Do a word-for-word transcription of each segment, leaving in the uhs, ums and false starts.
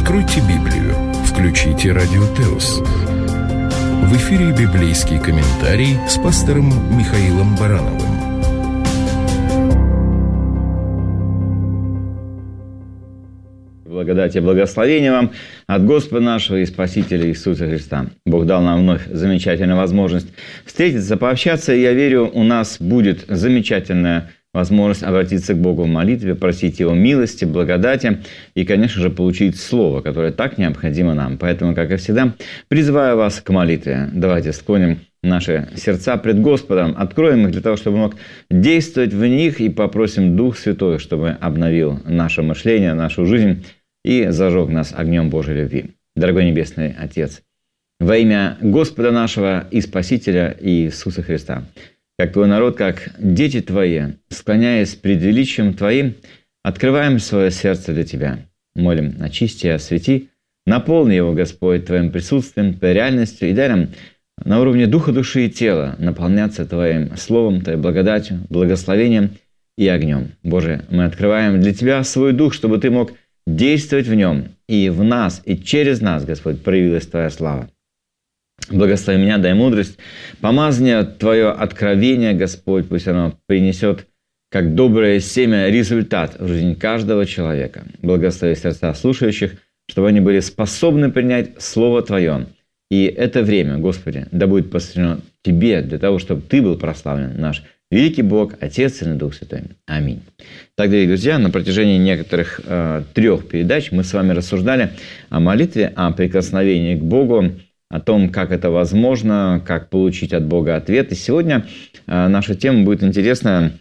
Откройте Библию, включите Радио Теос. В эфире библейский комментарий с пастором Михаилом Барановым. Благодать и благословение вам от Господа нашего и Спасителя Иисуса Христа. Бог дал нам вновь замечательную возможность встретиться, пообщаться, и я верю, у нас будет замечательная возможность обратиться к Богу в молитве, просить Его милости, благодати и, конечно же, получить Слово, которое так необходимо нам. Поэтому, как и всегда, призываю вас к молитве. Давайте склоним наши сердца пред Господом, откроем их для того, чтобы Он мог действовать в них, и попросим Дух Святой, чтобы обновил наше мышление, нашу жизнь и зажег нас огнем Божьей любви. Дорогой Небесный Отец, во имя Господа нашего и Спасителя Иисуса Христа, как Твой народ, как дети Твои, склоняясь пред величием Твоим, открываем свое сердце для Тебя. Молим, очисти и освети, наполни его, Господь, Твоим присутствием, Твоей реальностью, и дай нам на уровне духа, души и тела наполняться Твоим Словом, Твоей благодатью, благословением и огнем. Боже, мы открываем для Тебя свой дух, чтобы Ты мог действовать в нем, и в нас, и через нас, Господь, проявилась Твоя слава. Благослови меня, дай мудрость, помазание Твое откровение, Господь, пусть оно принесет, как доброе семя, результат в жизни каждого человека. Благослови сердца слушающих, чтобы они были способны принять Слово Твое. И это время, Господи, да будет посвящено Тебе, для того, чтобы Ты был прославлен, наш великий Бог, Отец и Дух Святой. Аминь. Так, дорогие друзья, на протяжении некоторых э, трех передач мы с вами рассуждали о молитве, о прикосновении к Богу, о том, как это возможно, как получить от Бога ответ. И сегодня э, наша тема будет интересная.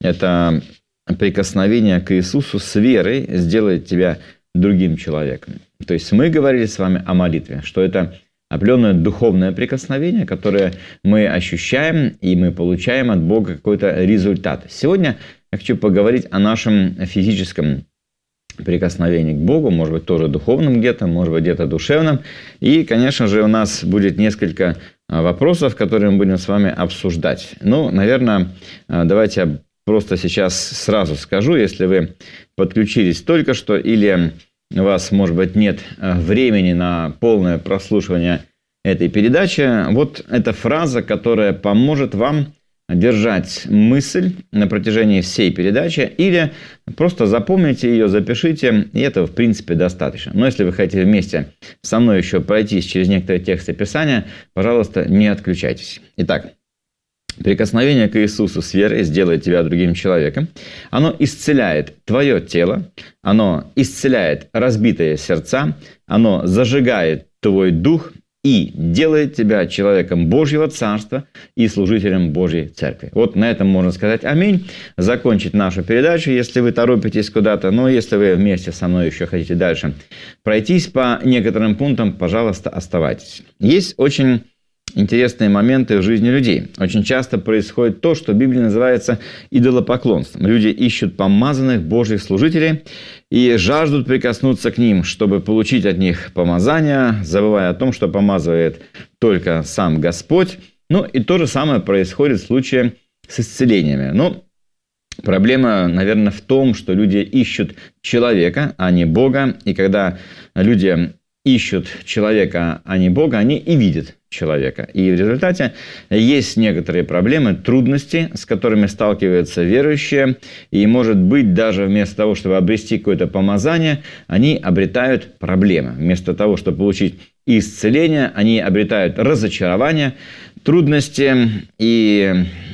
Это прикосновение к Иисусу с верой сделает тебя другим человеком. То есть мы говорили с вами о молитве, что это определенное духовное прикосновение, которое мы ощущаем, и мы получаем от Бога какой-то результат. Сегодня я хочу поговорить о нашем физическом прикосновении к Богу, может быть, тоже духовном где-то, может быть, где-то душевном. И, конечно же, у нас будет несколько вопросов, которые мы будем с вами обсуждать. Ну, наверное, давайте я просто сейчас сразу скажу, если вы подключились только что или у вас, может быть, нет времени на полное прослушивание этой передачи, вот эта фраза, которая поможет вам держать мысль на протяжении всей передачи, или просто запомните ее, запишите, и этого, в принципе, достаточно. Но если вы хотите вместе со мной еще пройтись через некоторые тексты Писания, пожалуйста, не отключайтесь. Итак, прикосновение к Иисусу с верой сделает тебя другим человеком. Оно исцеляет твое тело, оно исцеляет разбитые сердца, оно зажигает твой дух и делает тебя человеком Божьего Царства и служителем Божьей Церкви. Вот на этом можно сказать аминь, закончить нашу передачу, если вы торопитесь куда-то, но если вы вместе со мной еще хотите дальше пройтись по некоторым пунктам, пожалуйста, оставайтесь. Есть очень интересные моменты в жизни людей. Очень часто происходит то, что в Библии называется идолопоклонством. Люди ищут помазанных Божьих служителей и жаждут прикоснуться к ним, чтобы получить от них помазание, забывая о том, что помазывает только сам Господь. Ну, и то же самое происходит в случае с исцелениями. Но проблема, наверное, в том, что люди ищут человека, а не Бога. И когда люди ищут человека, а не Бога, они и видят человека. И в результате есть некоторые проблемы, трудности, с которыми сталкиваются верующие. И, может быть, даже вместо того, чтобы обрести какое-то помазание, они обретают проблемы. Вместо того, чтобы получить исцеление, они обретают разочарование, трудности и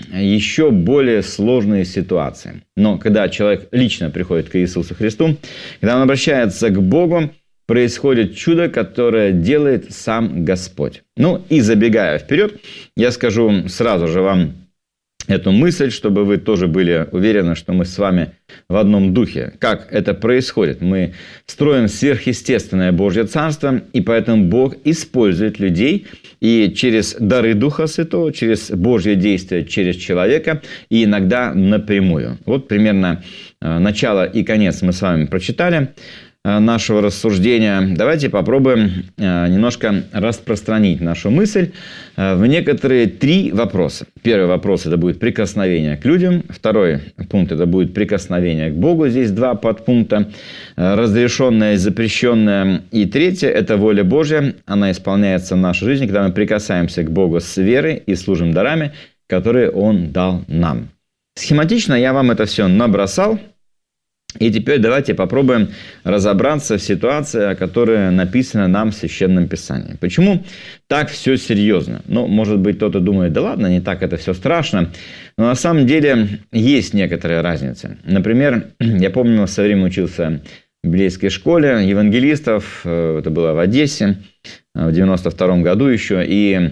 еще более сложные ситуации. Но когда человек лично приходит к Иисусу Христу, когда он обращается к Богу, происходит чудо, которое делает сам Господь. Ну и забегая вперед, я скажу сразу же вам эту мысль, чтобы вы тоже были уверены, что мы с вами в одном духе. Как это происходит? Мы строим сверхъестественное Божье Царство, и поэтому Бог использует людей и через дары Духа Святого, через Божье действие, через человека, и иногда напрямую. Вот примерно начало и конец мы с вами прочитали. нашего рассуждения, давайте попробуем немножко распространить нашу мысль в некоторые три вопроса. Первый вопрос – это будет прикосновение к людям. Второй пункт – это будет прикосновение к Богу. Здесь два подпункта – разрешенное и запрещенное. И третье – это воля Божья. Она исполняется в нашей жизни, когда мы прикасаемся к Богу с верой и служим дарами, которые Он дал нам. Схематично я вам это все набросал. И теперь давайте попробуем разобраться в ситуации, которая написана нам в Священном Писании. Почему так все серьезно? Ну, может быть, кто-то думает, да ладно, не так это все страшно. Но на самом деле есть некоторая разница. Например, я помню, в свое время учился в библейской школе евангелистов. Это было в Одессе в девяносто втором году еще. И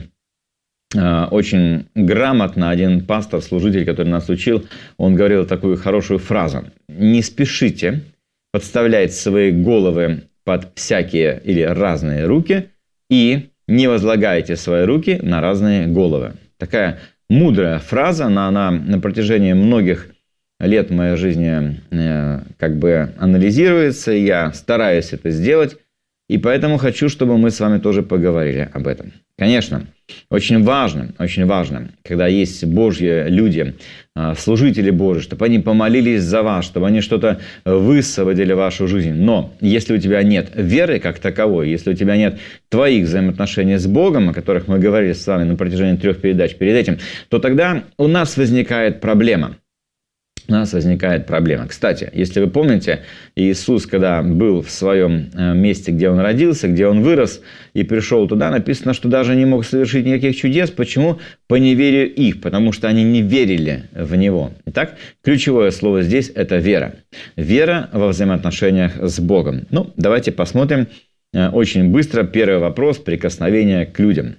очень грамотно один пастор, служитель, который нас учил, он говорил такую хорошую фразу. Не спешите подставлять свои головы под всякие или разные руки и не возлагайте свои руки на разные головы. Такая мудрая фраза, она, она на протяжении многих лет в моей жизни э, как бы анализируется, я стараюсь это сделать, и поэтому хочу, чтобы мы с вами тоже поговорили об этом. Конечно, очень важно, очень важно, когда есть Божьи люди, служители Божьи, чтобы они помолились за вас, чтобы они что-то высвободили в вашу жизнь. Но если у тебя нет веры как таковой, если у тебя нет твоих взаимоотношений с Богом, о которых мы говорили с вами на протяжении трех передач перед этим, то тогда у нас возникает проблема. У нас возникает проблема. Кстати, если вы помните, Иисус, когда был в своем месте, где Он родился, где Он вырос и пришел туда, написано, что даже не мог совершить никаких чудес. Почему? По неверию их, потому что они не верили в Него. Итак, ключевое слово здесь – это вера. Вера во взаимоотношениях с Богом. Ну, давайте посмотрим очень быстро. Первый вопрос – прикосновение к людям.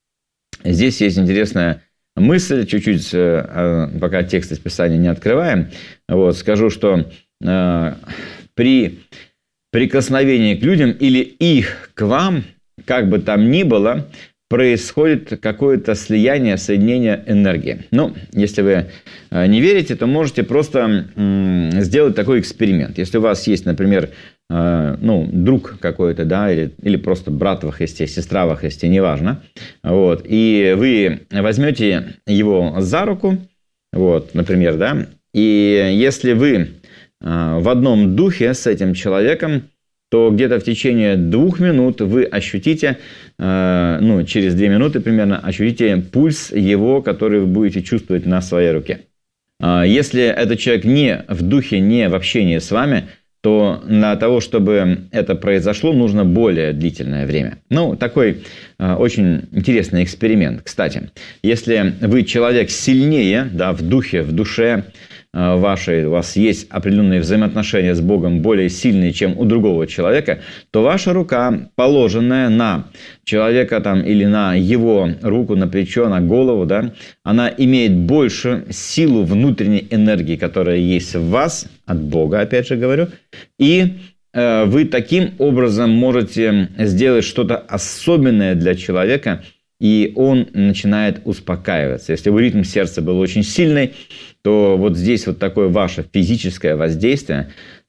Здесь есть интересная мысль, чуть-чуть, пока текст из Писания не открываем, вот, скажу, что э, при прикосновении к людям или их к вам, как бы там ни было, происходит какое-то слияние, соединение энергии. Ну, если вы не верите, то можете просто м, сделать такой эксперимент. Если у вас есть, например, э, ну, друг какой-то, да, или, или просто брат во Христе, сестра во Христе, неважно, вот, и вы возьмете его за руку, вот, например, да, и если вы э, в одном духе с этим человеком, то где-то в течение двух минут вы ощутите, э, ну, через две минуты примерно, ощутите пульс его, который вы будете чувствовать на своей руке. Э, если этот человек не в духе, не в общении с вами, то для того, чтобы это произошло, нужно более длительное время. Ну, такой э, очень интересный эксперимент. Кстати, если вы человек сильнее, да, в духе, в душе, вашей, у вас есть определенные взаимоотношения с Богом более сильные, чем у другого человека, то ваша рука, положенная на человека там, или на его руку, на плечо, на голову, да, она имеет больше силу внутренней энергии, которая есть в вас, от Бога, опять же говорю, и э, вы таким образом можете сделать что-то особенное для человека, и он начинает успокаиваться. Если бы ритм сердца был очень сильный, то вот здесь вот такое ваше физическое воздействие,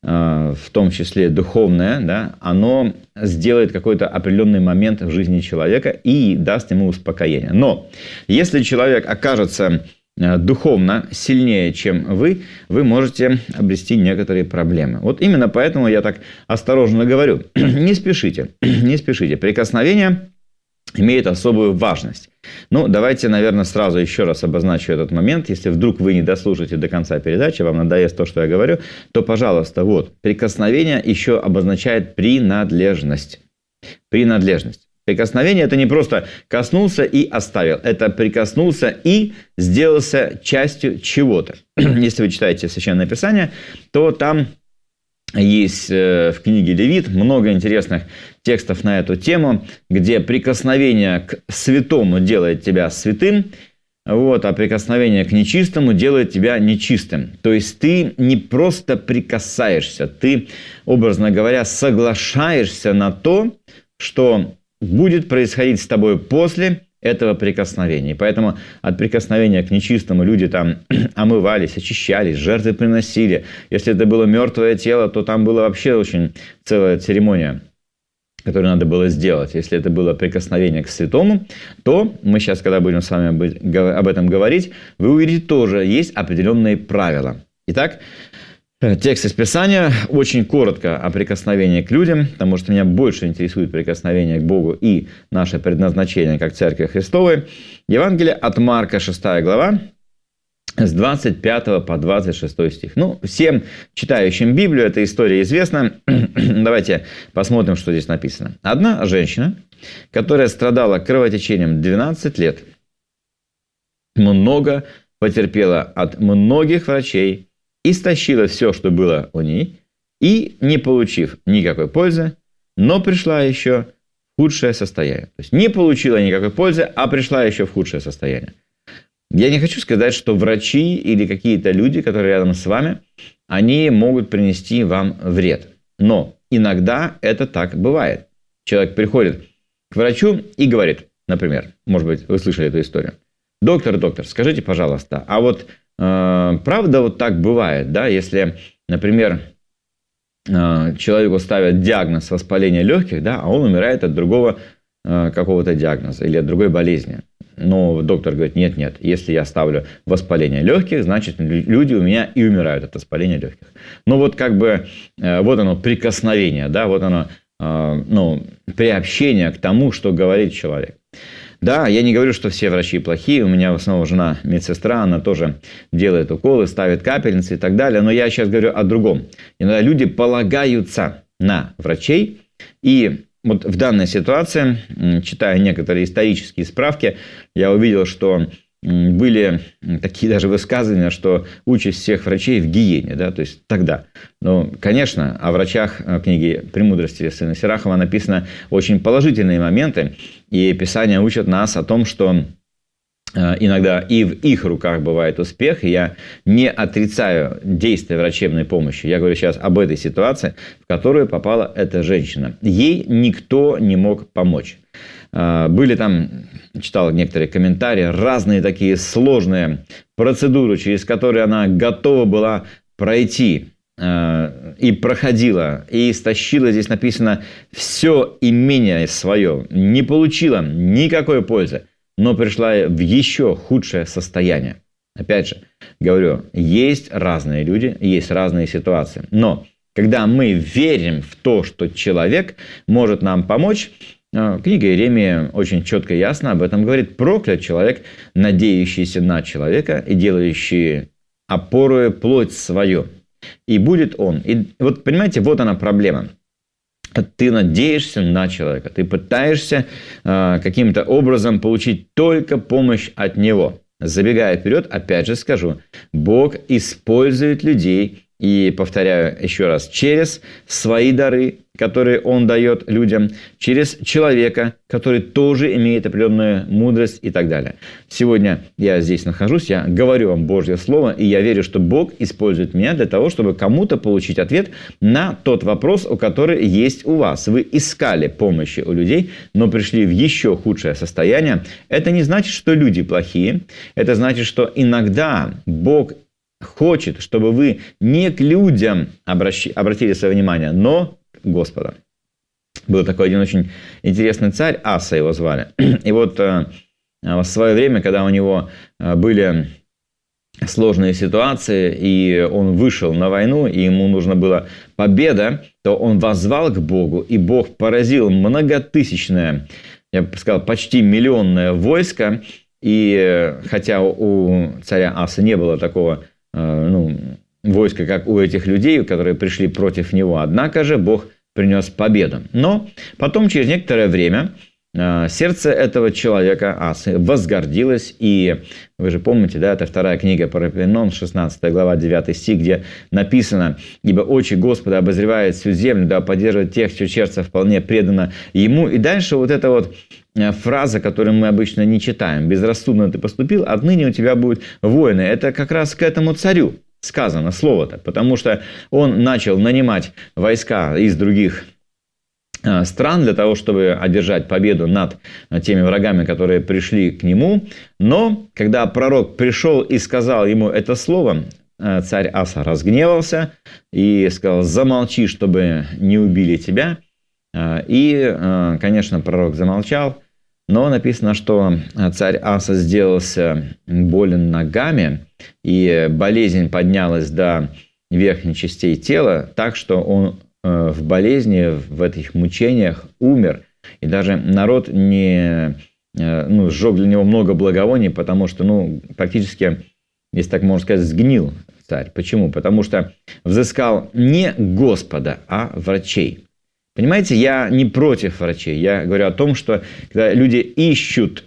в том числе духовное, да, оно сделает какой-то определенный момент в жизни человека и даст ему успокоение. Но если человек окажется духовно сильнее, чем вы, вы можете обрести некоторые проблемы. Вот именно поэтому я так осторожно говорю. Не спешите, не спешите. Прикосновение имеет особую важность. Ну, давайте, наверное, сразу еще раз обозначу этот момент. Если вдруг вы не дослушаете до конца передачи, вам надоест то, что я говорю, то, пожалуйста, вот, прикосновение еще обозначает принадлежность. Принадлежность. Прикосновение – это не просто коснулся и оставил. Это прикоснулся и сделался частью чего-то. Если вы читаете Священное Писание, то там есть в книге Левит много интересных текстов на эту тему, где прикосновение к святому делает тебя святым, вот, а прикосновение к нечистому делает тебя нечистым. То есть ты не просто прикасаешься, ты, образно говоря, соглашаешься на то, что будет происходить с тобой после этого прикосновения. Поэтому от прикосновения к нечистому люди там омывались, очищались, жертвы приносили. Если это было мертвое тело, то там была вообще очень целая церемония, которую надо было сделать. Если это было прикосновение к святому, то мы сейчас, когда будем с вами об этом говорить, вы увидите тоже, есть определенные правила. Итак, текст из Писания очень коротко о прикосновении к людям, потому что меня больше интересует прикосновение к Богу и наше предназначение как Церкви Христовой. Евангелие от Марка, шестая глава, с двадцать пятого по двадцать шестой стих. Ну, всем читающим Библию эта история известна. Давайте посмотрим, что здесь написано. Одна женщина, которая страдала кровотечением двенадцать лет, много потерпела от многих врачей, истощила все, что было у ней, и, не получив никакой пользы, но пришла еще в худшее состояние. То есть не получила никакой пользы, а пришла еще в худшее состояние. Я не хочу сказать, что врачи или какие-то люди, которые рядом с вами, они могут принести вам вред. Но иногда это так бывает. Человек приходит к врачу и говорит, например, может быть, вы слышали эту историю. Доктор, доктор, скажите, пожалуйста, а вот э, правда вот так бывает, да, если, например, э, человеку ставят диагноз воспаления легких, да, а он умирает от другого э, какого-то диагноза или от другой болезни. Но доктор говорит, нет, нет, если я ставлю воспаление легких, значит, люди у меня и умирают от воспаления легких. Ну, вот как бы, вот оно прикосновение, да, вот оно, ну, приобщение к тому, что говорит человек. Да, я не говорю, что все врачи плохие, у меня в основном жена медсестра, она тоже делает уколы, ставит капельницы и так далее, но я сейчас говорю о другом. Иногда люди полагаются на врачей, и вот в данной ситуации, читая некоторые исторические справки, я увидел, что были такие даже высказывания, что участь всех врачей в гиене, да, то есть тогда. Ну, конечно, о врачах в книге «Премудрости» сына Сирахова написано очень положительные моменты, и Писание учат нас о том, что иногда и в их руках бывает успех, и я не отрицаю действия врачебной помощи. Я говорю сейчас об этой ситуации, в которую попала эта женщина. Ей никто не мог помочь. Были там, читал некоторые комментарии, разные такие сложные процедуры, через которые она готова была пройти, и проходила, и истощила, здесь написано, все имение свое, не получила никакой пользы, но пришла в еще худшее состояние. Опять же, говорю, есть разные люди, есть разные ситуации. Но когда мы верим в то, что человек может нам помочь, книга Иеремии очень четко и ясно об этом говорит. Проклят человек, надеющийся на человека и делающий опорою плоть свою. И будет он. И вот, понимаете, вот она проблема. Ты надеешься на человека, ты пытаешься э, каким-то образом получить только помощь от него. Забегая вперед, опять же скажу, Бог использует людей, и, повторяю еще раз, через свои дары, которые Он дает людям, через человека, который тоже имеет определенную мудрость и так далее. Сегодня я здесь нахожусь, я говорю вам Божье Слово, и я верю, что Бог использует меня для того, чтобы кому-то получить ответ на тот вопрос, который есть у вас. Вы искали помощи у людей, но пришли в еще худшее состояние. Это не значит, что люди плохие. Это значит, что иногда Бог хочет, чтобы вы не к людям обращи, обратили свое внимание, но к Господу. Был такой один очень интересный царь, Аса его звали. И вот э, в свое время, когда у него были сложные ситуации, и он вышел на войну, и ему нужна была победа, то он воззвал к Богу, и Бог поразил многотысячное, я бы сказал, почти миллионное войско. И хотя у царя Аса не было такого ну, войска, как у этих людей, которые пришли против него. Однако же Бог принес победу. Но потом, через некоторое время, сердце этого человека, Асы, возгордилось. И вы же помните, да, это вторая книга Паралипоменон, шестнадцатая глава, девятый стих, где написано: «Ибо очи Господа обозревают всю землю, да поддерживает тех, чье сердце вполне предано Ему». И дальше вот эта вот фраза, которую мы обычно не читаем: «Безрассудно ты поступил, отныне у тебя будут воины». Это как раз к этому царю сказано слово-то, потому что он начал нанимать войска из других стран для того, чтобы одержать победу над теми врагами, которые пришли к нему. Но когда пророк пришел и сказал ему это слово, царь Аса разгневался и сказал: замолчи, чтобы не убили тебя. И, конечно, пророк замолчал, но написано, что царь Аса сделался болен ногами, и болезнь поднялась до верхних частей тела, так что он в болезни, в этих мучениях умер. И даже народ не, ну, сжег для него много благовоний, потому что, ну, практически, если так можно сказать, сгнил царь. Почему? Потому что взыскал не Господа, а врачей. Понимаете, я не против врачей. Я говорю о том, что когда люди ищут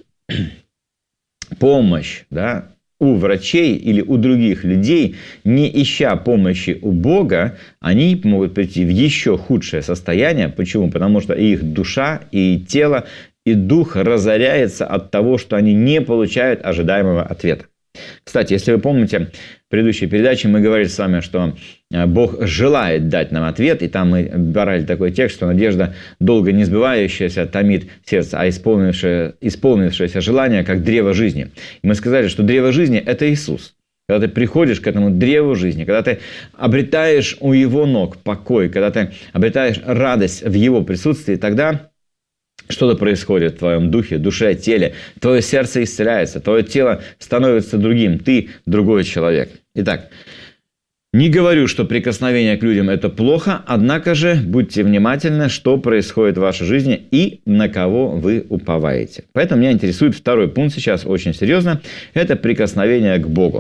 помощь, да, у врачей или у других людей, не ища помощи у Бога, они могут прийти в еще худшее состояние. Почему? Потому что их душа, и тело, и дух разоряется от того, что они не получают ожидаемого ответа. Кстати, если вы помните, в предыдущей передаче мы говорили с вами, что Бог желает дать нам ответ, и там мы брали такой текст, что надежда, долго не сбывающаяся, томит сердце, а исполнившееся, исполнившееся желание, как древо жизни. И мы сказали, что древо жизни – это Иисус. Когда ты приходишь к этому древу жизни, когда ты обретаешь у Его ног покой, когда ты обретаешь радость в Его присутствии, тогда что-то происходит в твоем духе, душе, теле. Твое сердце исцеляется, твое тело становится другим, ты другой человек. Итак, не говорю, что прикосновение к людям – это плохо, однако же будьте внимательны, что происходит в вашей жизни и на кого вы уповаете. Поэтому меня интересует второй пункт сейчас очень серьезно – это прикосновение к Богу.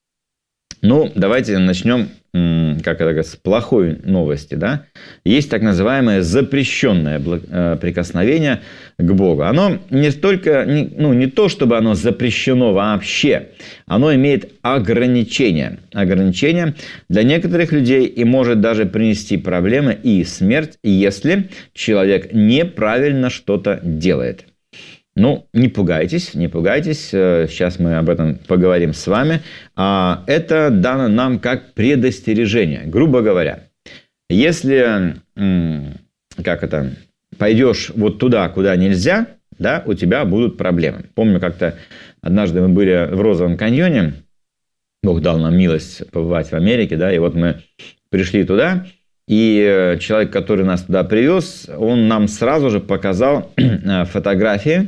Ну, давайте начнем, как это, с плохой новости. Да? Есть так называемое запрещенное прикосновение к Богу. Оно не столько, ну, не то, чтобы оно запрещено вообще, оно имеет ограничения. Ограничения для некоторых людей и может даже принести проблемы и смерть, если человек неправильно что-то делает. Ну, не пугайтесь, не пугайтесь, сейчас мы об этом поговорим с вами. Это дано нам как предостережение. Грубо говоря, если, как это, пойдешь вот туда, куда нельзя, да, у тебя будут проблемы. Помню, как-то однажды мы были в Розовом каньоне, Бог дал нам милость побывать в Америке, да, и вот мы пришли туда, и человек, который нас туда привез, он нам сразу же показал фотографии,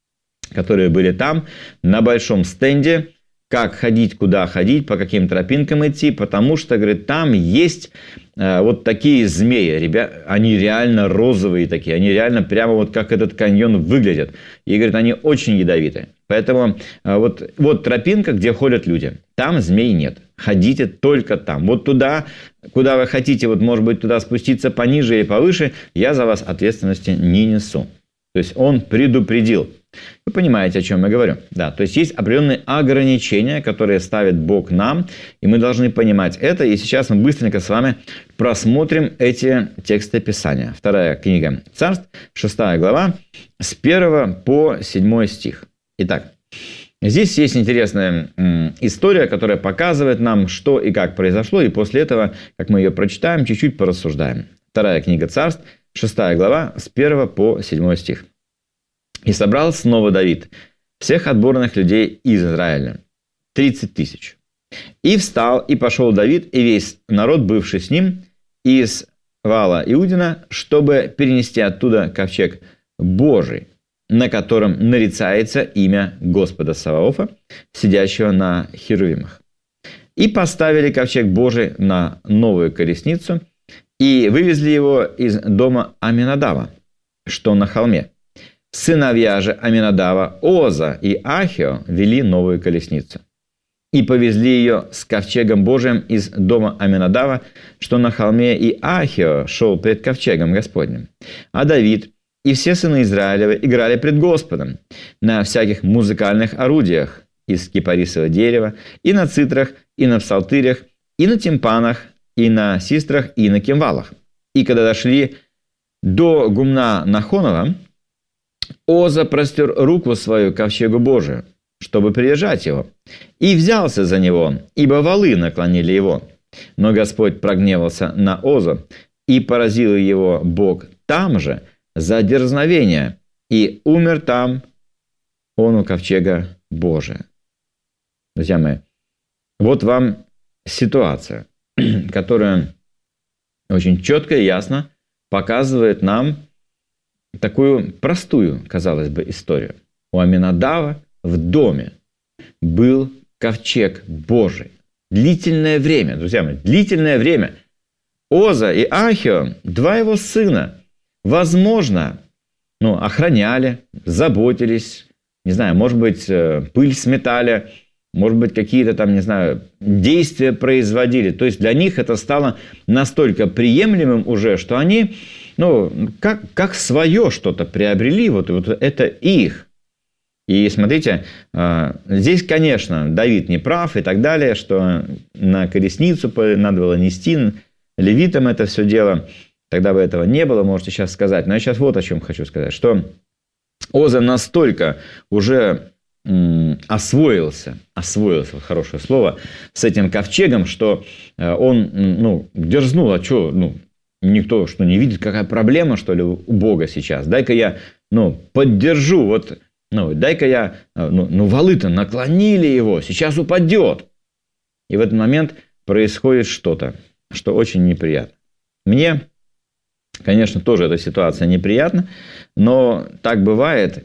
которые были там, на большом стенде, как ходить, куда ходить, по каким тропинкам идти, потому что, говорит, там есть э, вот такие змеи, ребят, они реально розовые такие, они реально прямо вот как этот каньон выглядят. И, говорит, они очень ядовитые. Поэтому э, вот, вот тропинка, где ходят люди, там змей нет. Ходите только там. Вот туда, куда вы хотите, вот может быть туда спуститься пониже или повыше, я за вас ответственности не несу. То есть он предупредил. Вы понимаете, о чем я говорю? Да, то есть есть определенные ограничения, которые ставит Бог нам, и мы должны понимать это. И сейчас мы быстренько с вами просмотрим эти тексты Писания. Вторая книга Царств, шестая глава, с первого по седьмой стих. Итак, здесь есть интересная история, которая показывает нам, что и как произошло, и после этого, как мы ее прочитаем, чуть-чуть порассуждаем. Вторая книга Царств, шестая глава, с первого по седьмой стих. «И собрал снова Давид всех отборных людей из Израиля, тридцать тысяч. И встал, и пошел Давид, и весь народ, бывший с ним, из вала Иудина, чтобы перенести оттуда ковчег Божий, на котором нарицается имя Господа Саваофа, сидящего на херувимах. И поставили ковчег Божий на новую колесницу, и вывезли его из дома Аминадава, что на холме. Сыновья же Аминадава, Оза и Ахио, вели новую колесницу. И повезли ее с ковчегом Божиим из дома Аминадава, что на холме, и Ахио шел пред ковчегом Господним. А Давид и все сыны Израилевы играли пред Господом на всяких музыкальных орудиях из кипарисового дерева, и на цитрах, и на псалтырях, и на тимпанах, и на систрах, и на кимвалах. И когда дошли до гумна Нахонова, Оза простер руку свою к ковчегу Божию, чтобы придержать его, и взялся за него, ибо валы наклонили его. Но Господь прогневался на Озу, и поразил его Бог там же за дерзновение, и умер там он у ковчега Божия». Друзья мои, вот вам ситуация, которая очень четко и ясно показывает нам такую простую, казалось бы, историю. У Аминадава в доме был ковчег Божий. Длительное время, друзья мои, длительное время. Оза и Ахио, два его сына, возможно, ну, охраняли, заботились, не знаю, может быть, пыль сметали, может быть, какие-то там, не знаю, действия производили. То есть для них это стало настолько приемлемым уже, что они, ну, как, как свое что-то приобрели, вот, вот это их. И смотрите, здесь, конечно, Давид не прав и так далее, что на колесницу надо было нести, левитам это все дело, тогда бы этого не было, можете сейчас сказать. Но я сейчас вот о чем хочу сказать, что Оза настолько уже освоился, освоился, хорошее слово, с этим ковчегом, что он, ну, дерзнул, а что, ну, никто что не видит, какая проблема, что ли, у Бога сейчас, дай-ка я, ну, поддержу, вот, ну, дай-ка я, ну, ну валы-то наклонили его, сейчас упадет. И в этот момент происходит что-то, что очень неприятно. Мне, конечно, тоже эта ситуация неприятна, но так бывает,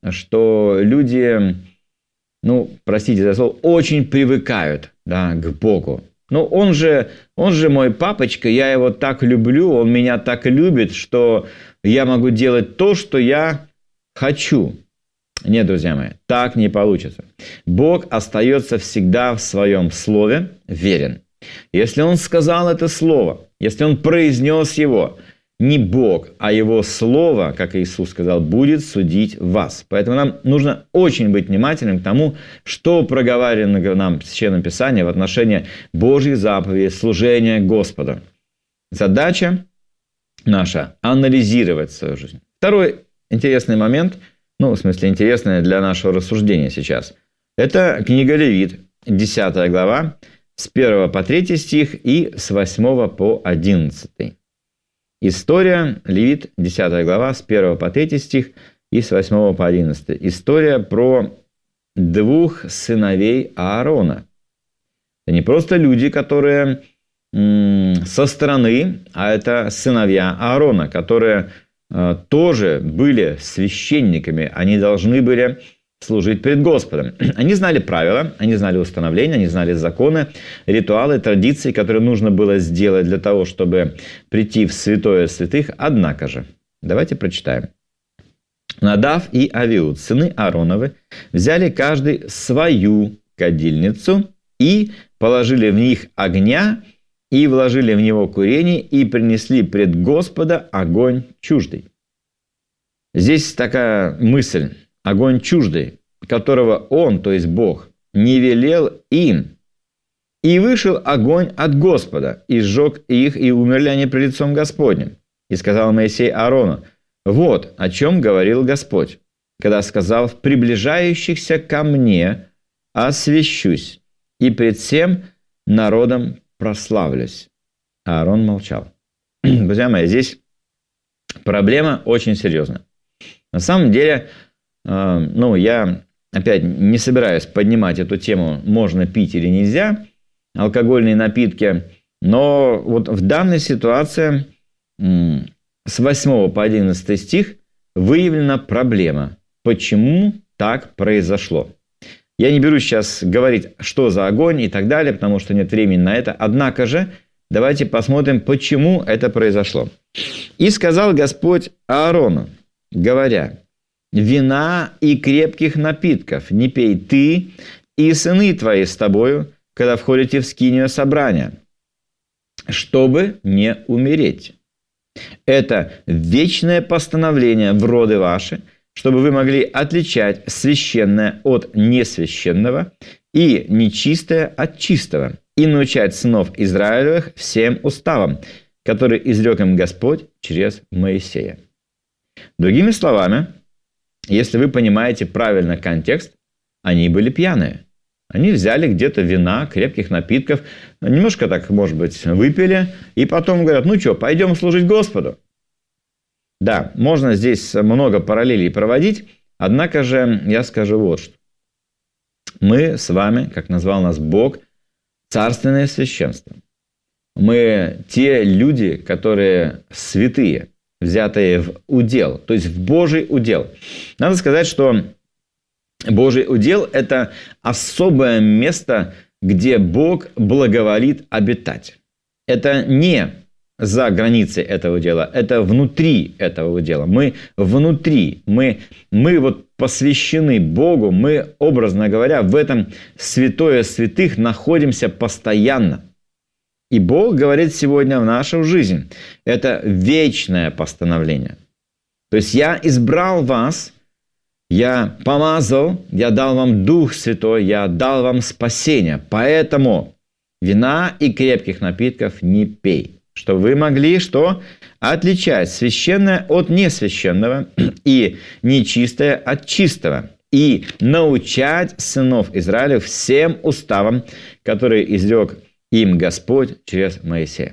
что люди, ну, простите за слово, очень привыкают, да, к Богу. Ну, он же, он же мой папочка, я его так люблю, он меня так любит, что я могу делать то, что я хочу. Нет, друзья мои, так не получится. Бог остается всегда в своем слове верен. Если он сказал это слово, если он произнес его, не Бог, а Его Слово, как Иисус сказал, будет судить вас. Поэтому нам нужно очень быть внимательным к тому, что проговаривано нам в Священном Писании в отношении Божьих заповедей, служения Господу. Задача наша – анализировать свою жизнь. Второй интересный момент, ну, в смысле, интересный для нашего рассуждения сейчас, это книга Левит, десятая глава, с первого по третий стих и с восьмого по одиннадцатый. История, Левит, десятая глава, с первого по третий стих и с восьмого по одиннадцатый. История про двух сыновей Аарона. Это не просто люди, которые м- со стороны, а это сыновья Аарона, которые э, тоже были священниками. Они должны были служить перед Господом. Они знали правила, они знали установления, они знали законы, ритуалы, традиции, которые нужно было сделать для того, чтобы прийти в святое святых. Однако же, давайте прочитаем. Надав и Авиуд, сыны Аароновы, взяли каждый свою кадильницу и положили в них огня, и вложили в него курение, и принесли пред Господа огонь чуждый. Здесь такая мысль. Огонь чуждый, которого он, то есть Бог, не велел им. И вышел огонь от Господа, и сжег их, и умерли они пред лицом Господним. И сказал Моисей Аарону: вот о чем говорил Господь, когда сказал: в приближающихся ко мне освящусь, и пред всем народом прославлюсь. Аарон молчал. Друзья мои, здесь проблема очень серьезная. На самом деле, ну, я, опять, не собираюсь поднимать эту тему, можно пить или нельзя, алкогольные напитки, но вот в данной ситуации с восьмого по одиннадцатый стих выявлена проблема, почему так произошло. Я не берусь сейчас говорить, что за огонь и так далее, потому что нет времени на это, однако же давайте посмотрим, почему это произошло. «И сказал Господь Аарону, говоря: вина и крепких напитков не пей ты и сыны твои с тобою, когда входите в скинию собрания, чтобы не умереть. Это вечное постановление в роды ваши, чтобы вы могли отличать священное от несвященного и нечистое от чистого, и научать сынов Израилевых всем уставам, которые изрек им Господь через Моисея». Другими словами, если вы понимаете правильно контекст, они были пьяные. Они взяли где-то вина, крепких напитков, немножко так, может быть, выпили, и потом говорят: ну что, пойдем служить Господу. Да, можно здесь много параллелей проводить, однако же я скажу вот что. Мы с вами, как назвал нас Бог, царственное священство. Мы те люди, которые святые, взятые в удел, то есть в Божий удел. Надо сказать, что Божий удел – это особое место, где Бог благоволит обитать. Это не за границей этого дела, это внутри этого дела. Мы внутри, мы, мы вот посвящены Богу, мы, образно говоря, в этом святое святых находимся постоянно. И Бог говорит сегодня в нашу жизнь. Это вечное постановление. То есть я избрал вас, я помазал, я дал вам Дух Святой, я дал вам спасение. Поэтому вина и крепких напитков не пей, чтобы вы могли что? Отличать священное от несвященного и нечистое от чистого. И научать сынов Израиля всем уставам, которые изрек им Господь через Моисея.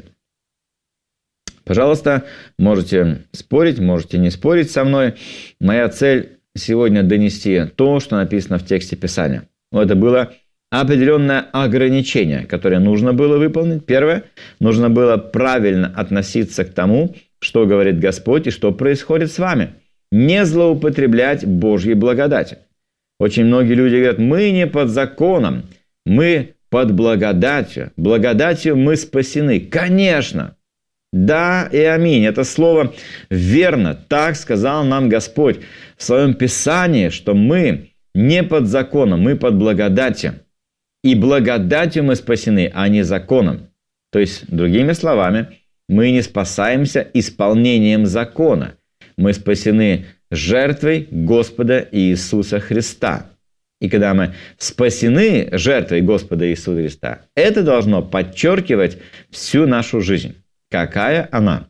Пожалуйста, можете спорить, можете не спорить со мной. Моя цель сегодня донести то, что написано в тексте Писания. Это было определенное ограничение, которое нужно было выполнить. Первое, нужно было правильно относиться к тому, что говорит Господь и что происходит с вами. Не злоупотреблять Божьей благодати. Очень многие люди говорят, мы не под законом, мы под благодатью. Благодатью мы спасены. Конечно. Да и аминь. Это слово верно. Так сказал нам Господь в Своем Писании, что мы не под законом, мы под благодатью. И благодатью мы спасены, а не законом. То есть, другими словами, мы не спасаемся исполнением закона. Мы спасены жертвой Господа Иисуса Христа. И когда мы спасены жертвой Господа Иисуса Христа, это должно подчеркивать всю нашу жизнь. Какая она?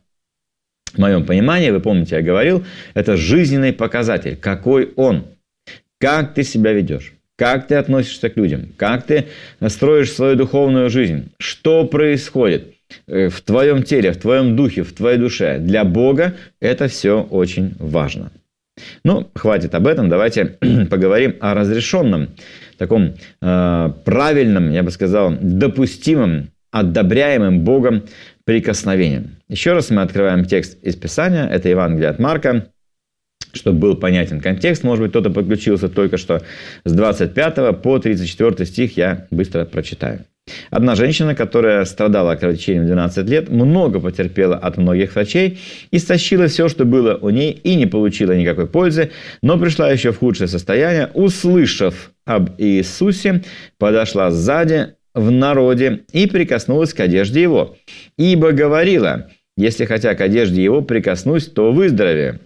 В моем понимании, вы помните, я говорил, это жизненный показатель. Какой он? Как ты себя ведешь? Как ты относишься к людям? Как ты строишь свою духовную жизнь? Что происходит в твоем теле, в твоем духе, в твоей душе? Для Бога это все очень важно. Ну, хватит об этом. Давайте поговорим о разрешенном, таком э, правильном, я бы сказал, допустимом, одобряемым Богом прикосновением. Еще раз мы открываем текст из Писания. Это Евангелие от Марка. Чтобы был понятен контекст, может быть, кто-то подключился только что с двадцать пятого по тридцать четвёртый стих, я быстро прочитаю. Одна женщина, которая страдала кровотечением двенадцать лет, много потерпела от многих врачей, истощила все, что было у ней, и не получила никакой пользы, но пришла еще в худшее состояние, услышав об Иисусе, подошла сзади в народе и прикоснулась к одежде Его. Ибо говорила, если хотя к одежде Его прикоснусь, то выздоровею.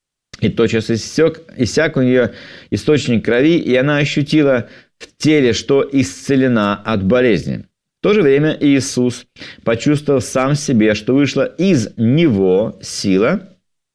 И тотчас иссек, иссяк у нее источник крови, и она ощутила в теле, что исцелена от болезни. В то же время Иисус, почувствовав сам в себе, что вышла из Него сила,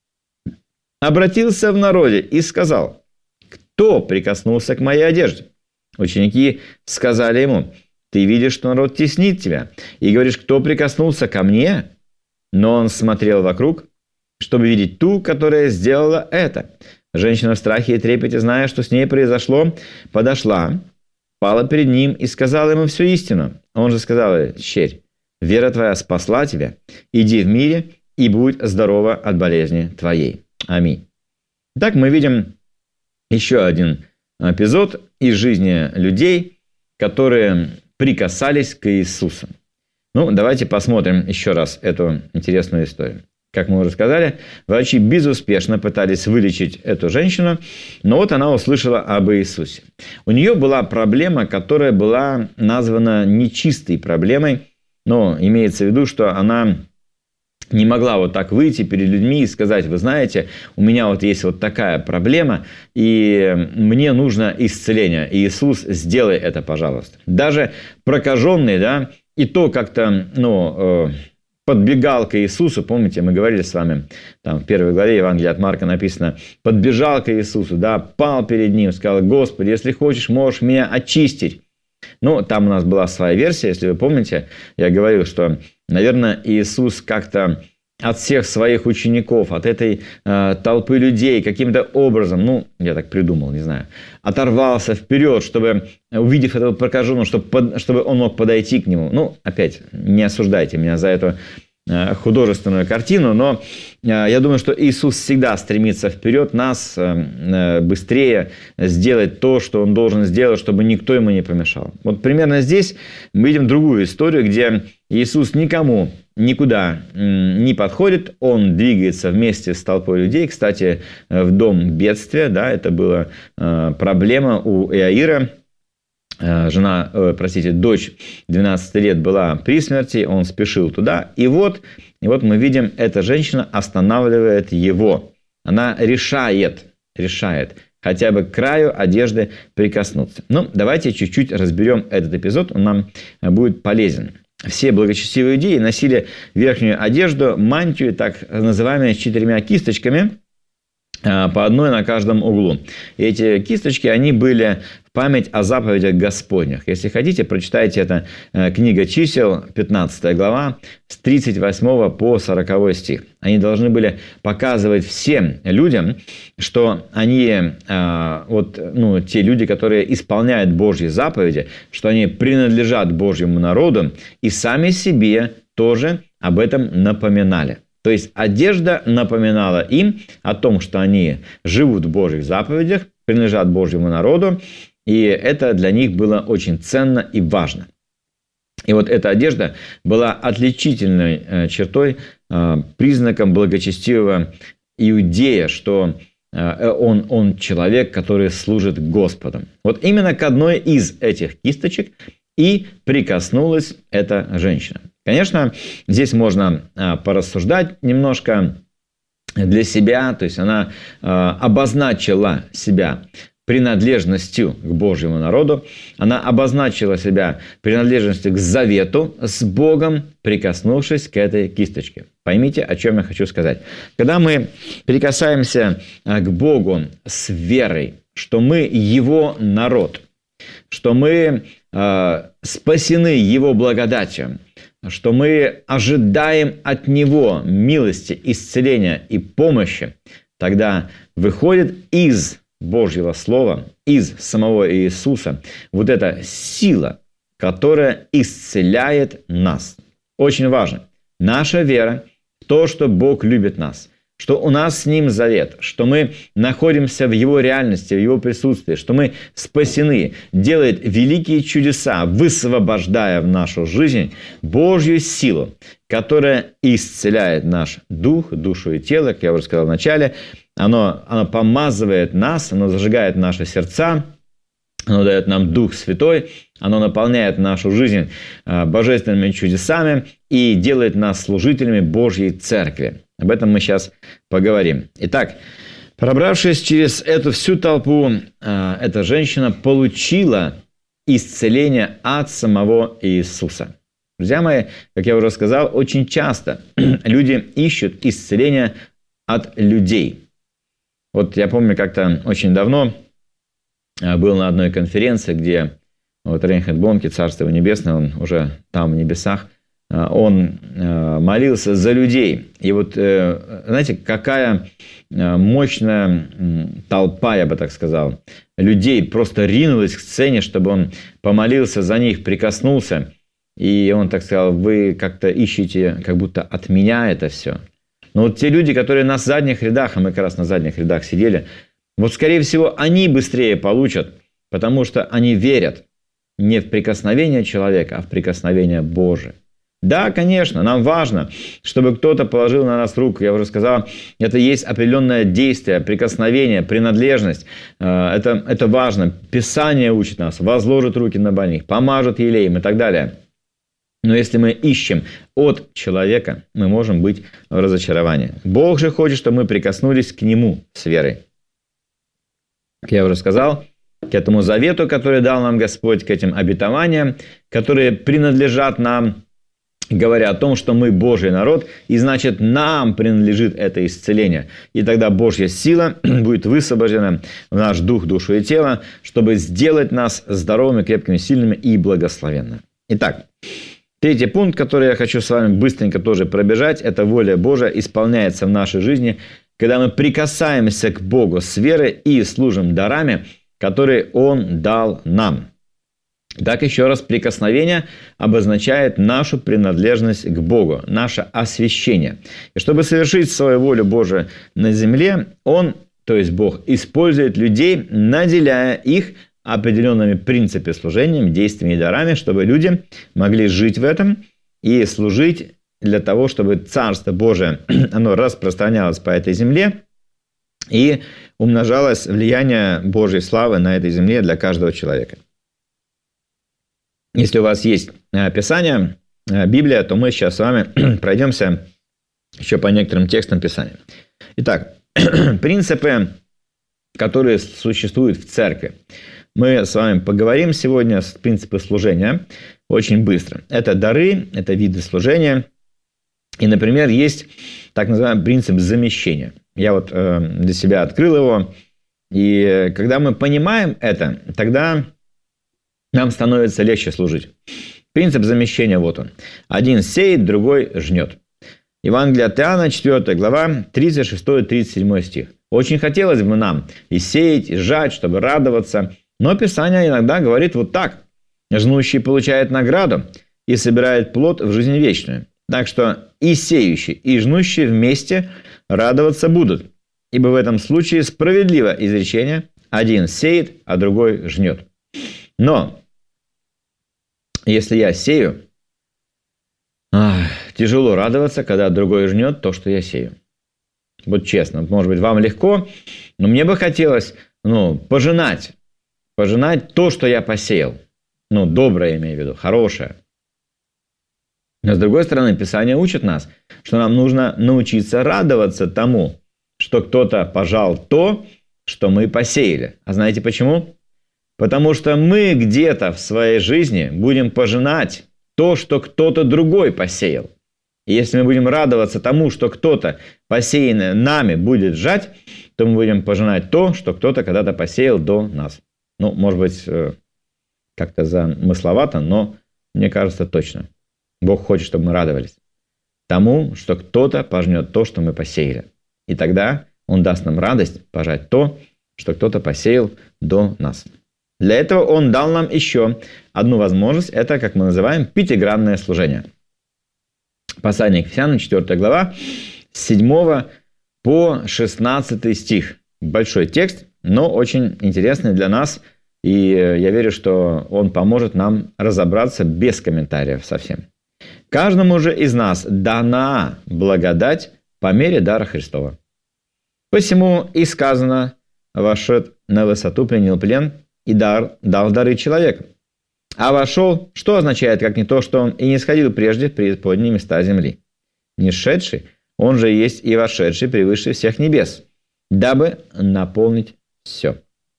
обратился в народе и сказал, кто прикоснулся к моей одежде? Ученики сказали ему, ты видишь, что народ теснит тебя, и говоришь, кто прикоснулся ко мне? Но он смотрел вокруг, чтобы видеть ту, которая сделала это. Женщина в страхе и трепете, зная, что с ней произошло, подошла, пала перед ним и сказала ему всю истину. Он же сказал ей, черь, вера твоя спасла тебя, иди в мире и будь здорова от болезни твоей. Аминь. Так мы видим еще один эпизод из жизни людей, которые прикасались к Иисусу. Ну, давайте посмотрим еще раз эту интересную историю. Как мы уже сказали, врачи безуспешно пытались вылечить эту женщину, но вот она услышала об Иисусе. У нее была проблема, которая была названа нечистой проблемой, но имеется в виду, что она не могла вот так выйти перед людьми и сказать, вы знаете, у меня вот есть вот такая проблема, и мне нужно исцеление. Иисус, сделай это, пожалуйста. Даже прокаженный, да, и то как-то, ну... подбегал к Иисусу, помните, мы говорили с вами, там в первой главе Евангелия от Марка написано, подбежал к Иисусу, да, пал перед Ним, сказал, Господи, если хочешь, можешь меня очистить. Ну, там у нас была своя версия, если вы помните, я говорил, что, наверное, Иисус как-то от всех своих учеников, от этой э, толпы людей каким-то образом, ну, я так придумал, не знаю, оторвался вперед, чтобы, увидев этого прокаженного, чтобы, под, чтобы он мог подойти к нему. Ну, опять, не осуждайте меня за эту э, художественную картину, но э, я думаю, что Иисус всегда стремится вперед нас э, быстрее сделать то, что Он должен сделать, чтобы никто ему не помешал. Вот примерно здесь мы видим другую историю, где Иисус никому никуда не подходит, он двигается вместе с толпой людей. Кстати, в дом бедствия, да, это была проблема у Иаира. Жена, простите, дочь двенадцати лет была при смерти, он спешил туда. И вот, и вот мы видим, эта женщина останавливает его. Она решает, решает хотя бы к краю одежды прикоснуться. Ну, давайте чуть-чуть разберем этот эпизод, он нам будет полезен. Все благочестивые иудеи носили верхнюю одежду, мантию, так называемую, с четырьмя кисточками, по одной на каждом углу. И эти кисточки, они были в память о заповедях Господних. Если хотите, прочитайте это, книга чисел, пятнадцатая глава, с тридцать восьмого по сороковой стих. Они должны были показывать всем людям, что они, вот, ну, те люди, которые исполняют Божьи заповеди, что они принадлежат Божьему народу, и сами себе тоже об этом напоминали. То есть одежда напоминала им о том, что они живут в Божьих заповедях, принадлежат Божьему народу, и это для них было очень ценно и важно. И вот эта одежда была отличительной чертой, признаком благочестивого иудея, что он, он человек, который служит Господу. Вот именно к одной из этих кисточек и прикоснулась эта женщина. Конечно, здесь можно порассуждать немножко для себя, то есть она обозначила себя принадлежностью к Божьему народу, она обозначила себя принадлежностью к завету с Богом, прикоснувшись к этой кисточке. Поймите, о чем я хочу сказать. Когда мы прикасаемся к Богу с верой, что мы Его народ, что мы э, спасены Его благодатью, что мы ожидаем от Него милости, исцеления и помощи, тогда выходит из Божьего Слова, из самого Иисуса вот эта сила, которая исцеляет нас. Очень важно. Наша вера в то, что Бог любит нас, что у нас с Ним завет, что мы находимся в Его реальности, в Его присутствии, что мы спасены, делает великие чудеса, высвобождая в нашу жизнь Божью силу, которая исцеляет наш дух, душу и тело, как я уже сказал в начале. Оно, оно помазывает нас, оно зажигает наши сердца, оно дает нам Дух Святой, оно наполняет нашу жизнь божественными чудесами и делает нас служителями Божьей Церкви. Об этом мы сейчас поговорим. Итак, пробравшись через эту всю толпу, эта женщина получила исцеление от самого Иисуса. Друзья мои, как я уже сказал, очень часто люди ищут исцеления от людей. Вот я помню, как-то очень давно был на одной конференции, где вот Рейнхард Бонке, Царство Небесное, он уже там в небесах, он молился за людей. И вот, знаете, какая мощная толпа, я бы так сказал, людей просто ринулась к сцене, чтобы он помолился за них, прикоснулся. И он так сказал: вы как-то ищете, как будто от меня это все. Но вот те люди, которые на задних рядах, а мы как раз на задних рядах сидели, вот, скорее всего, они быстрее получат, потому что они верят не в прикосновение человека, а в прикосновение Божие. Да, конечно, нам важно, чтобы кто-то положил на нас руку. Я уже сказал, это есть определенное действие, прикосновение, принадлежность. Это, это важно. Писание учит нас, возложит руки на больных, помажет елеем и так далее. Но если мы ищем от человека, мы можем быть в разочаровании. Бог же хочет, чтобы мы прикоснулись к Нему с верой. Как я уже сказал, к этому завету, который дал нам Господь, к этим обетованиям, которые принадлежат нам, говоря о том, что мы Божий народ, и значит, нам принадлежит это исцеление. И тогда Божья сила будет высвобождена в наш дух, душу и тело, чтобы сделать нас здоровыми, крепкими, сильными и благословенными. Итак, Третий пункт, который я хочу с вами быстренько тоже пробежать, это воля Божия исполняется в нашей жизни, когда мы прикасаемся к Богу с верой и служим дарами, которые Он дал нам. Так еще раз, прикосновение обозначает нашу принадлежность к Богу, наше освящение. И чтобы совершить свою волю Божию на земле, Он, то есть Бог, использует людей, наделяя их определенными принципами служения, действиями и дарами, чтобы люди могли жить в этом и служить для того, чтобы Царство Божие, оно распространялось по этой земле и умножалось влияние Божьей славы на этой земле для каждого человека. Если у вас есть Писание, Библия, то мы сейчас с вами пройдемся еще по некоторым текстам Писания. Итак, принципы, которые существуют в церкви. Мы с вами поговорим сегодня с принципы служения очень быстро. Это дары, это виды служения. И, например, есть так называемый принцип замещения. Я вот э, для себя открыл его. И когда мы понимаем это, тогда нам становится легче служить. Принцип замещения вот он. Один сеет, другой жнет. Евангелие от Иоанна, четвёртая глава, тридцать шестой тридцать седьмой стих. Очень хотелось бы нам и сеять, и жать, чтобы радоваться. Но Писание иногда говорит вот так. Жнущий получает награду и собирает плод в жизнь вечную. Так что и сеющий, и жнущий вместе радоваться будут. Ибо в этом случае справедливо изречение: один сеет, а другой жнет. Но если я сею, ах, тяжело радоваться, когда другой жнет то, что я сею. Вот честно, может быть, вам легко, но мне бы хотелось ну, пожинать, пожинать то, что я посеял. Ну, доброе имею в виду, хорошее. Но с другой стороны, Писание учит нас, что нам нужно научиться радоваться тому, что кто-то пожал то, что мы посеяли. А знаете почему? Потому что мы где-то в своей жизни будем пожинать то, что кто-то другой посеял. И если мы будем радоваться тому, что кто-то, посеянное нами, будет жать, то мы будем пожинать то, что кто-то когда-то посеял до нас. Ну, может быть, как-то замысловато, но мне кажется точно. Бог хочет, чтобы мы радовались тому, что кто-то пожнет то, что мы посеяли. И тогда Он даст нам радость пожать то, что кто-то посеял до нас. Для этого Он дал нам еще одну возможность. Это, как мы называем, пятигранное служение. Послание к Ефесянам, четвёртая глава, с седьмого по шестнадцатый стих. Большой текст, но очень интересный для нас. И я верю, что он поможет нам разобраться без комментариев совсем. Каждому же из нас дана благодать по мере дара Христова. Посему и сказано: вошед на высоту, принял плен и дар, дал дары человеку. А вошел, что означает, как не то, что он и не сходил прежде в преисподние места земли. Не шедший, он же есть и вошедший превыше всех небес, дабы наполнить все.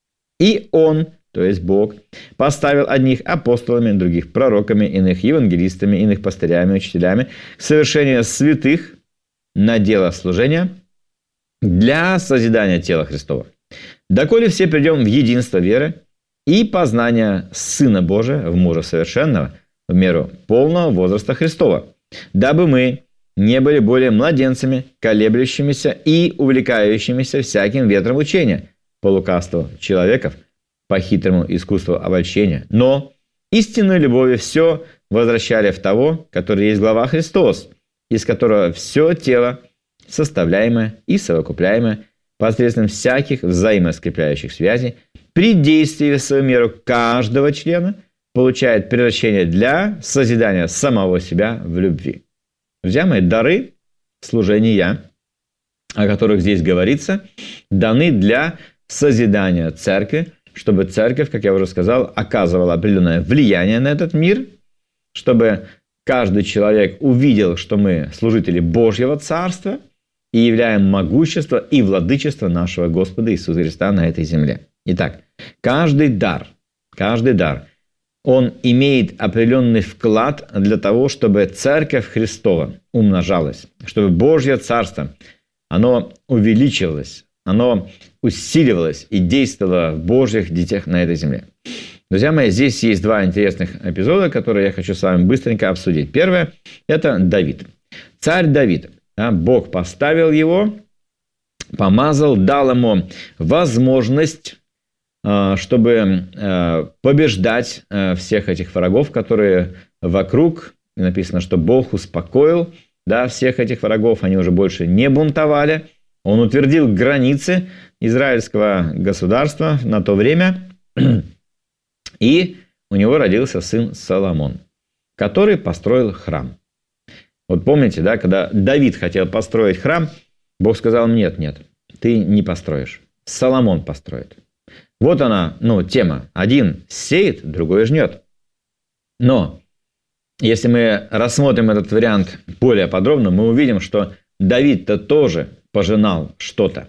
И он, то есть Бог, поставил одних апостолами, других пророками, иных евангелистами, иных пастырями, учителями, к совершению святых на дело служения для созидания тела Христова. Доколе все придем в единство веры и познания Сына Божия, в мужа совершенного, в меру полного возраста Христова, дабы мы не были более младенцами, колеблющимися и увлекающимися всяким ветром учения, по лукавству человеков, по хитрому искусству обольщения, но истинной любовью все возвращали в того, который есть глава Христос, из которого все тело, составляемое и совокупляемое, посредством всяких взаимоскрепляющих связей, при действии в свою меру каждого члена получает превращение для созидания самого себя в любви. Друзья мои, дары служения, о которых здесь говорится, даны для созидания церкви, чтобы церковь, как я уже сказал, оказывала определенное влияние на этот мир, чтобы каждый человек увидел, что мы служители Божьего Царства и являем могущество и владычество нашего Господа Иисуса Христа на этой земле. Итак, каждый дар, каждый дар, он имеет определенный вклад для того, чтобы Церковь Христова умножалась, чтобы Божье Царство, оно увеличивалось, оно усиливалось и действовало в Божьих детях на этой земле. Друзья мои, здесь есть два интересных эпизода, которые я хочу с вами быстренько обсудить. Первое – это Давид. Царь Давид. Да, Бог поставил его, помазал, дал ему возможность, чтобы побеждать всех этих врагов, которые вокруг. Написано, что Бог успокоил, да, всех этих врагов, они уже больше не бунтовали. Он утвердил границы израильского государства на то время, и у него родился сын Соломон, который построил храм. Вот помните, да, когда Давид хотел построить храм, Бог сказал: нет, нет, ты не построишь, Соломон построит. Вот она, ну, тема. Один сеет, другой жнет. Но если мы рассмотрим этот вариант более подробно, мы увидим, что Давид-то тоже пожинал что-то.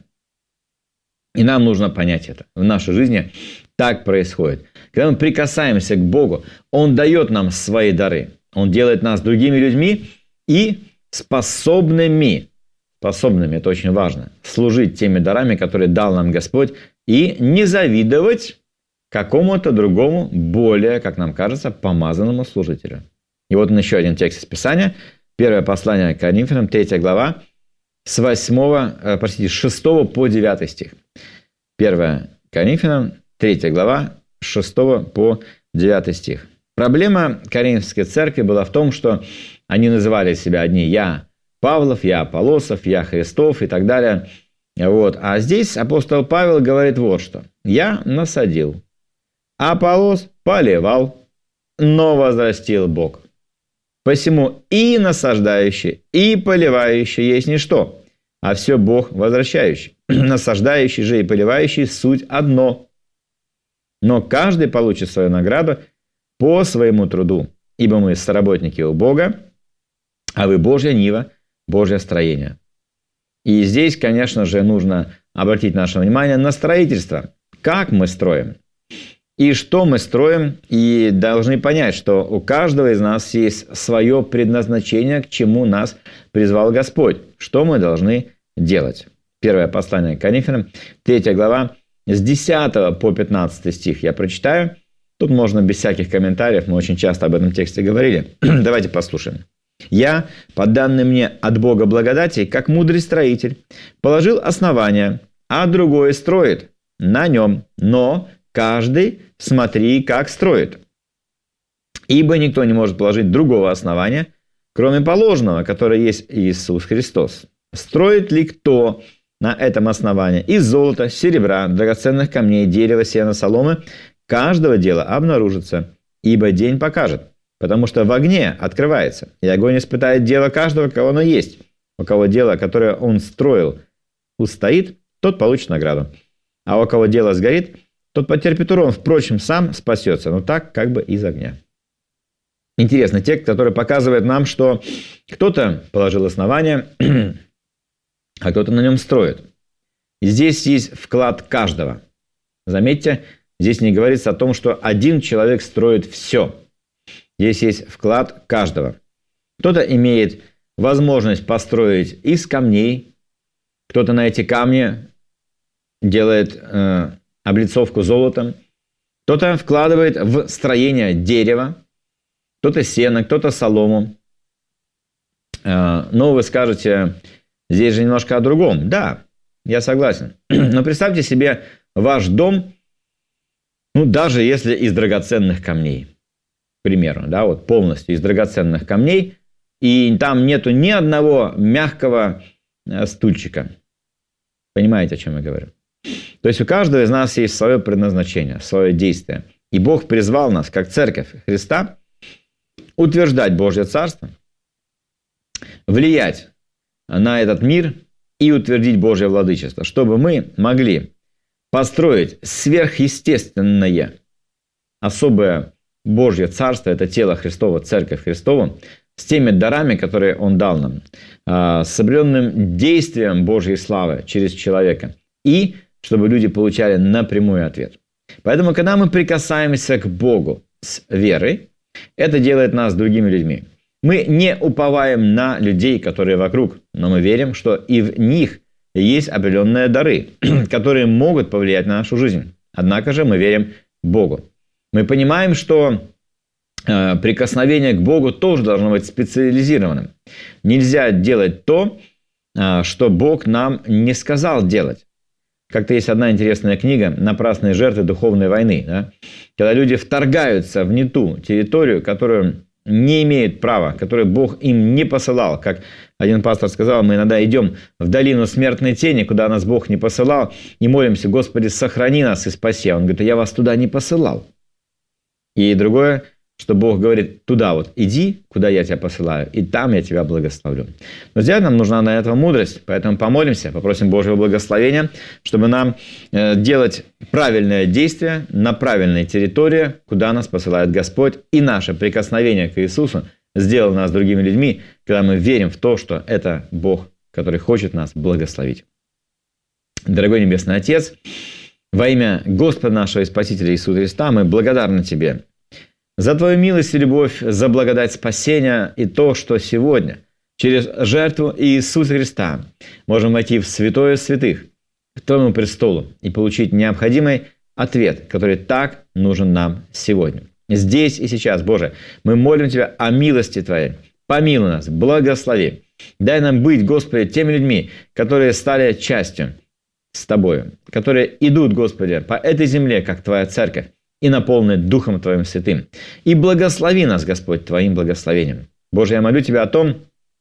И нам нужно понять это. В нашей жизни так происходит. Когда мы прикасаемся к Богу, Он дает нам свои дары. Он делает нас другими людьми и способными, способными, это очень важно, служить теми дарами, которые дал нам Господь, и не завидовать какому-то другому, более, как нам кажется, помазанному служителю. И вот еще один текст из Писания. Первое послание к Коринфянам, третья глава, с восьмого, простите, с шестого по девятый стих. Первое Коринфянам, третья глава, с шестого по девятый стих. Проблема Коринфской церкви была в том, что они называли себя одни «я Павлов», «я Аполлосов», «я Христов» и так далее. Вот. А здесь апостол Павел говорит вот что. «Я насадил, Аполлос поливал, но возрастил Бог. Посему и насаждающий, и поливающий есть ничто, а все Бог возвращающий. Насаждающий же и поливающий суть одно. Но каждый получит свою награду по своему труду, ибо мы соработники у Бога, а вы Божья нива, Божье строение». И здесь, конечно же, нужно обратить наше внимание на строительство. Как мы строим? И что мы строим? И должны понять, что у каждого из нас есть свое предназначение, к чему нас призвал Господь. Что мы должны делать? Первое послание к Коринфянам, третья глава, с десятого по пятнадцатый стих я прочитаю. Тут можно без всяких комментариев, мы очень часто об этом тексте говорили. Давайте послушаем. «Я, по данным мне от Бога благодати, как мудрый строитель, положил основание, а другой строит на нем, но каждый смотри, как строит. Ибо никто не может положить другого основания, кроме положенного, которое есть Иисус Христос. Строит ли кто на этом основании из золота, серебра, драгоценных камней, дерева, сена, соломы, каждого дела обнаружится, ибо день покажет. Потому что в огне открывается, и огонь испытает дело каждого, кого оно есть. У кого дело, которое он строил, устоит, тот получит награду. А у кого дело сгорит, тот потерпит урон, впрочем, сам спасется, но так как бы из огня». Интересный текст, который показывает нам, что кто-то положил основание, а кто-то на нем строит. И здесь есть вклад каждого. Заметьте, здесь не говорится о том, что один человек строит все. Здесь есть вклад каждого. Кто-то имеет возможность построить из камней, кто-то на эти камни делает э, облицовку золотом, кто-то вкладывает в строение дерева, кто-то сено, кто-то солому. Э, но вы скажете, здесь же немножко о другом. Да, я согласен. Но представьте себе ваш дом, ну даже если из драгоценных камней. К примеру, да, вот полностью из драгоценных камней, и там нету ни одного мягкого стульчика. Понимаете, о чем я говорю? То есть у каждого из нас есть свое предназначение, свое действие. И Бог призвал нас, как церковь Христа, утверждать Божье Царство, влиять на этот мир и утвердить Божье владычество, чтобы мы могли построить сверхъестественное, особое Божье Царство, это тело Христово, Церковь Христова, с теми дарами, которые Он дал нам, с определенным действием Божьей славы через человека, и чтобы люди получали напрямую ответ. Поэтому, когда мы прикасаемся к Богу с верой, это делает нас другими людьми. Мы не уповаем на людей, которые вокруг, но мы верим, что и в них есть определенные дары, которые могут повлиять на нашу жизнь. Однако же мы верим Богу. Мы понимаем, что э, прикосновение к Богу тоже должно быть специализированным. Нельзя делать то, э, что Бог нам не сказал делать. Как-то есть одна интересная книга «Напрасные жертвы духовной войны». Да? Когда люди вторгаются в не ту территорию, которую не имеют права, которую Бог им не посылал. Как один пастор сказал, мы иногда идем в долину смертной тени, куда нас Бог не посылал, и молимся: Господи, сохрани нас и спаси. Он говорит: я вас туда не посылал. И другое, что Бог говорит: туда вот иди, куда я тебя посылаю, и там я тебя благословлю. Но сделать нам нужна на это мудрость, поэтому помолимся, попросим Божьего благословения, чтобы нам делать правильное действие на правильной территории, куда нас посылает Господь, и наше прикосновение к Иисусу сделало нас другими людьми, когда мы верим в то, что это Бог, который хочет нас благословить. Дорогой Небесный Отец, во имя Господа нашего и Спасителя Иисуса Христа мы благодарны Тебе за Твою милость и любовь, за благодать спасения и то, что сегодня через жертву Иисуса Христа можем войти в святое святых, к Твоему престолу и получить необходимый ответ, который так нужен нам сегодня. Здесь и сейчас, Боже, мы молим Тебя о милости Твоей. Помилуй нас, благослови. Дай нам быть, Господи, теми людьми, которые стали частью с Тобою, которые идут, Господи, по этой земле, как Твоя церковь, и наполнены Духом Твоим Святым. И благослови нас, Господь, Твоим благословением. Боже, я молю Тебя о том,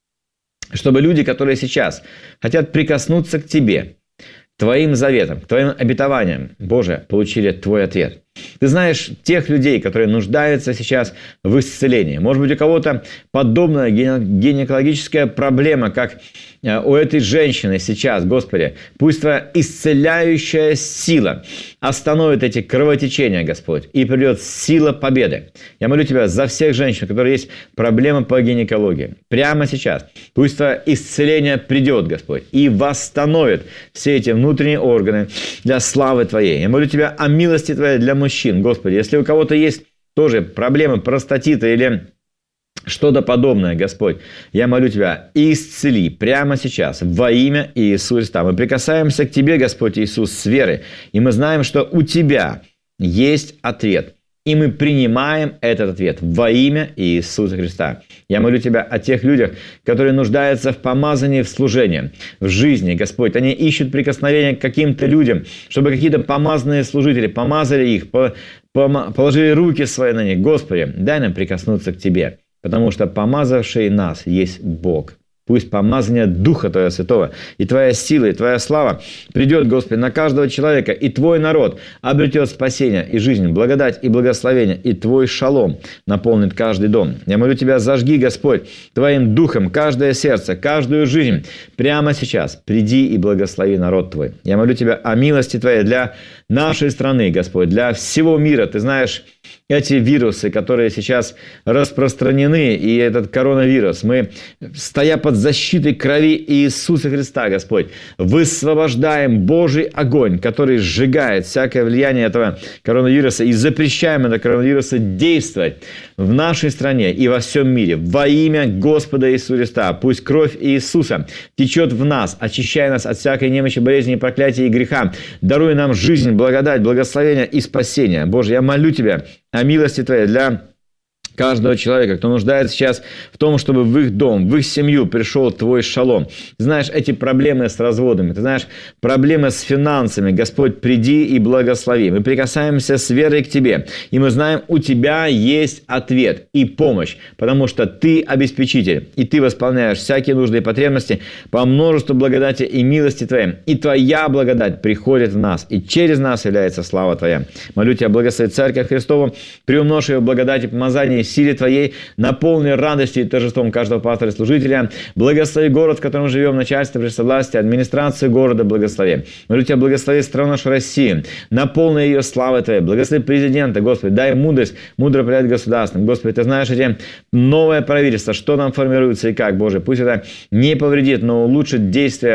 чтобы люди, которые сейчас хотят прикоснуться к Тебе, Твоим заветам, к Твоим обетованиям, Боже, получили Твой ответ. Ты знаешь тех людей, которые нуждаются сейчас в исцелении. Может быть, у кого-то подобная гинекологическая проблема, как у этой женщины сейчас, Господи. Пусть Твоя исцеляющая сила остановит эти кровотечения, Господь, и придет сила победы. Я молю Тебя за всех женщин, у которых есть проблемы по гинекологии. Прямо сейчас. Пусть Твое исцеление придет, Господь, и восстановит все эти внутренние органы для славы Твоей. Я молю Тебя о милости Твоей для мужчин, Господи. Если у кого-то есть тоже проблемы простатита или что-то подобное, Господь, я молю Тебя, исцели прямо сейчас во имя Иисуса Христа. Мы прикасаемся к Тебе, Господь Иисус, с верой, и мы знаем, что у Тебя есть ответ. И мы принимаем этот ответ во имя Иисуса Христа. Я молю Тебя о тех людях, которые нуждаются в помазании в служении, в жизни, Господь. Они ищут прикосновения к каким-то людям, чтобы какие-то помазанные служители помазали их, положили руки свои на них. Господи, дай нам прикоснуться к Тебе, потому что помазавший нас есть Бог. Пусть помазание Духа Твоего Святого и Твоя сила, и Твоя слава придет, Господи, на каждого человека, и Твой народ обретет спасение и жизнь, благодать и благословение, и Твой шалом наполнит каждый дом. Я молю Тебя, зажги, Господь, Твоим Духом каждое сердце, каждую жизнь. Прямо сейчас приди и благослови народ Твой. Я молю Тебя о милости Твоей для нашей страны, Господь, для всего мира. Ты знаешь эти вирусы, которые сейчас распространены, и этот коронавирус. Мы, стоя под защитой крови Иисуса Христа, Господь, высвобождаем Божий огонь, который сжигает всякое влияние этого коронавируса, и запрещаем это коронавируса действовать в нашей стране и во всем мире. Во имя Господа Иисуса Христа. Пусть кровь Иисуса течет в нас, очищая нас от всякой немощи, болезни, проклятия и греха, даруя нам жизнь, благодать, благословение и спасение. Боже, я молю Тебя о милости Твоей для каждого человека, кто нуждается сейчас в том, чтобы в их дом, в их семью пришел Твой шалом. Ты знаешь эти проблемы с разводами, ты знаешь проблемы с финансами. Господь, приди и благослови. Мы прикасаемся с верой к Тебе, и мы знаем, у Тебя есть ответ и помощь, потому что Ты обеспечитель, и Ты восполняешь всякие нужды и потребности по множеству благодати и милости Твоей. И Твоя благодать приходит в нас, и через нас является слава Твоя. Молю Тебя, благослови Церковь Христову, приумножь ее благодать и помазание силе Твоей, наполни радостью и торжеством каждого пастора и служителя. Благослови город, в котором живем, начальство, власти, администрацию города благослови. Молю Тебя, благослови страну нашу Россию, наполни ее славой Твоей. Благослови президента, Господи, дай мудрость, мудро управлять государством. Господи, Ты знаешь эти новое правительство, что там формируется и как, Боже. Пусть это не повредит, но улучшит действия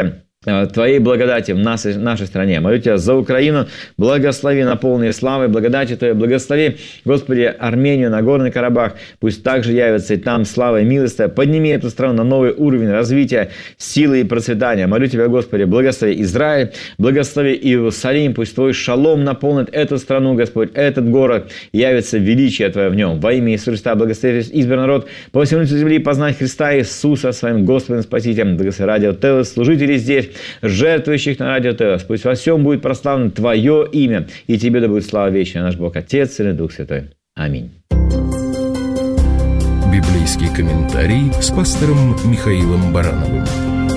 Твоей благодати в нашей, нашей стране. Молю Тебя за Украину, благослови на полные славы, благодати Твоей, благослови, Господи, Армению, Нагорный Карабах, пусть также явится и там слава и милость Твоя. Подними эту страну на новый уровень развития, силы и процветания. Молю Тебя, Господи, благослови Израиль, благослови Иерусалим, пусть Твой шалом наполнит эту страну, Господь, этот город, явится величие Твое в нем. Во имя Иисуса Христа благослови избранный народ по всему земли познать Христа Иисуса своим Господом Спасителем. Благослови радио Теос, служителей здесь, жертвующих на радио Теос. Пусть во всем будет прославлено Твое имя, и Тебе да будет слава вечная, наш Бог, Отец, Сын и Дух Святой. Аминь. Библейский комментарий с пастором Михаилом Барановым.